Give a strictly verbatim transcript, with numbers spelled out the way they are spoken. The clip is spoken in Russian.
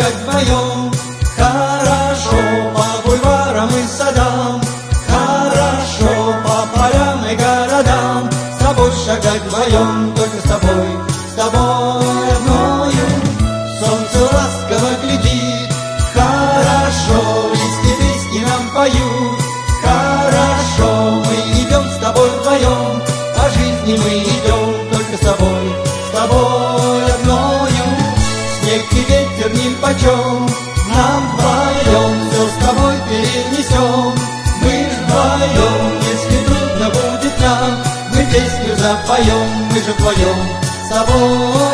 шагать вдвоем. Хорошо по бульварам и садам, хорошо по полям и городам. С тобой шагать вдвоем, только с тобой, с тобой одною. Солнце ласково глядит, хорошо, листья песни нам поют. Хорошо, мы идем с тобой вдвоем, по жизни мы идем только с тобой, с тобой одною. Снег и ветер нипочем, нам вдвоем все с тобой перенесем. Мы вдвоем, если трудно будет нам, мы песню запоем, мы же вдвоем с тобой.